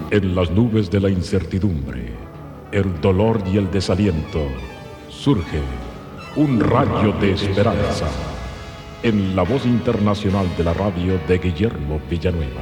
En las nubes de la incertidumbre, el dolor y el desaliento, surge un rayo de esperanza en la voz internacional de la radio de Guillermo Villanueva.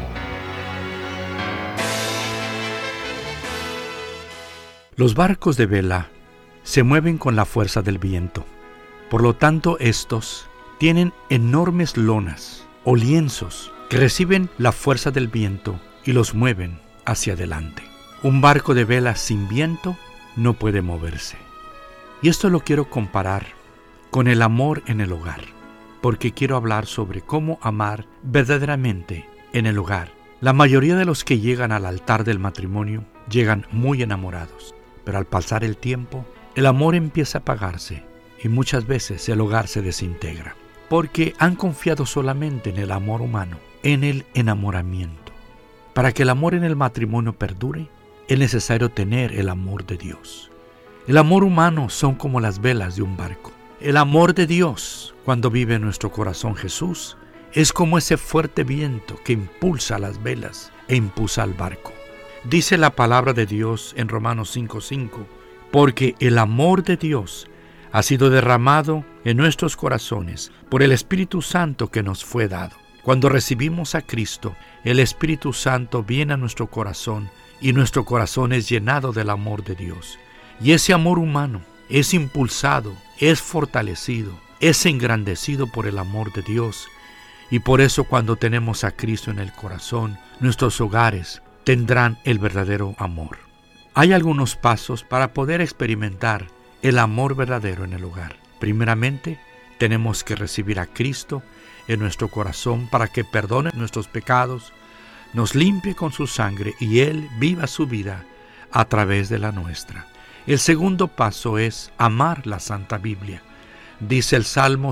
Los barcos de vela se mueven con la fuerza del viento. Por lo tanto, estos tienen enormes lonas o lienzos que reciben la fuerza del viento y los mueven hacia adelante. Un barco de vela sin viento no puede moverse. Y esto lo quiero comparar con el amor en el hogar, porque quiero hablar sobre cómo amar verdaderamente en el hogar. La mayoría de los que llegan al altar del matrimonio llegan muy enamorados, pero al pasar el tiempo, el amor empieza a apagarse y muchas veces el hogar se desintegra, porque han confiado solamente en el amor humano, en el enamoramiento. Para que el amor en el matrimonio perdure, es necesario tener el amor de Dios. El amor humano son como las velas de un barco. El amor de Dios, cuando vive en nuestro corazón Jesús, es como ese fuerte viento que impulsa las velas e impulsa al barco. Dice la palabra de Dios en Romanos 5:5, porque el amor de Dios ha sido derramado en nuestros corazones por el Espíritu Santo que nos fue dado. Cuando recibimos a Cristo, el Espíritu Santo viene a nuestro corazón y nuestro corazón es llenado del amor de Dios. Y ese amor humano es impulsado, es fortalecido, es engrandecido por el amor de Dios. Y por eso cuando tenemos a Cristo en el corazón, nuestros hogares tendrán el verdadero amor. Hay algunos pasos para poder experimentar el amor verdadero en el hogar. Primeramente, tenemos que recibir a Cristo en nuestro corazón para que perdone nuestros pecados, nos limpie con su sangre y Él viva su vida a través de la nuestra. El segundo paso es amar la Santa Biblia. Dice el Salmo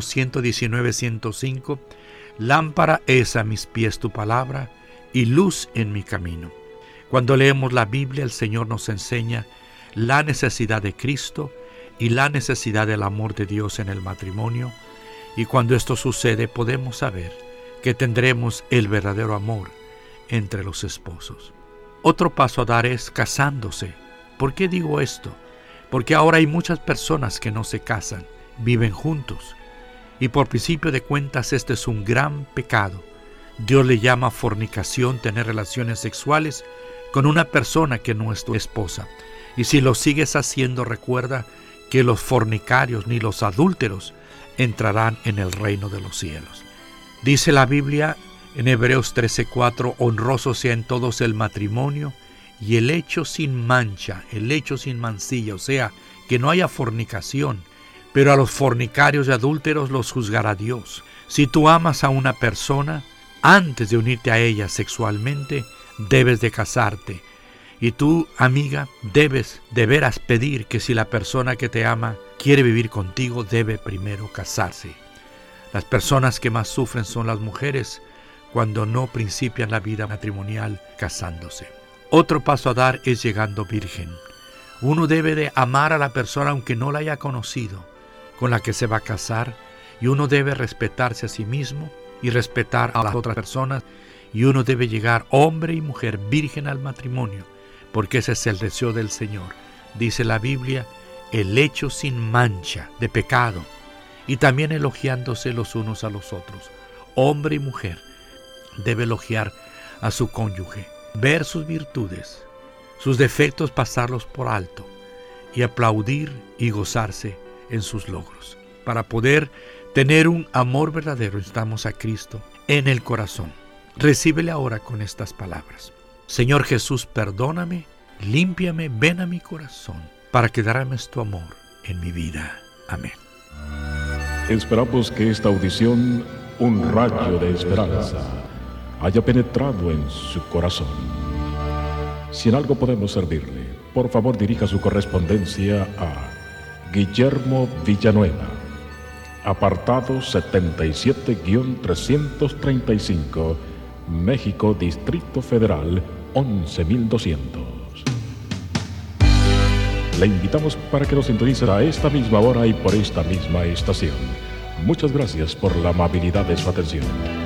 119:105, lámpara es a mis pies tu palabra y luz en mi camino. Cuando leemos la Biblia, el Señor nos enseña la necesidad de Cristo y la necesidad del amor de Dios en el matrimonio. Y cuando esto sucede, podemos saber que tendremos el verdadero amor entre los esposos. Otro paso a dar es casándose. ¿Por qué digo esto? Porque ahora hay muchas personas que no se casan, viven juntos. Y por principio de cuentas, este es un gran pecado. Dios le llama fornicación tener relaciones sexuales con una persona que no es tu esposa. Y si lo sigues haciendo, recuerda que los fornicarios ni los adúlteros entrarán en el reino de los cielos. Dice la Biblia en Hebreos 13:4, honroso sea en todos el matrimonio y el hecho sin mancha, el hecho sin mancilla, o sea, que no haya fornicación, pero a los fornicarios y adúlteros los juzgará Dios. Si tú amas a una persona, antes de unirte a ella sexualmente, debes de casarte. Y tú, amiga, debes de veras pedir que si la persona que te ama quiere vivir contigo, debe primero casarse. Las personas que más sufren son las mujeres cuando no principian la vida matrimonial casándose. Otro paso a dar es llegando virgen. Uno debe de amar a la persona aunque no la haya conocido, con la que se va a casar, y uno debe respetarse a sí mismo y respetar a las otras personas, y uno debe llegar hombre y mujer virgen al matrimonio, porque ese es el deseo del Señor. Dice la Biblia, el hecho sin mancha de pecado, y también elogiándose los unos a los otros. Hombre y mujer debe elogiar a su cónyuge, ver sus virtudes, sus defectos pasarlos por alto, y aplaudir y gozarse en sus logros. Para poder tener un amor verdadero, necesitamos a Cristo en el corazón. Recíbele ahora con estas palabras. Señor Jesús, perdóname, límpiame, ven a mi corazón, para que derrames tu amor en mi vida. Amén. Esperamos que esta audición, un rayo de esperanza, haya penetrado en su corazón. Si en algo podemos servirle, por favor dirija su correspondencia a Guillermo Villanueva, apartado 77-335, México, Distrito Federal, 11,200. Le invitamos para que nos sintonice a esta misma hora y por esta misma estación. Muchas gracias por la amabilidad de su atención.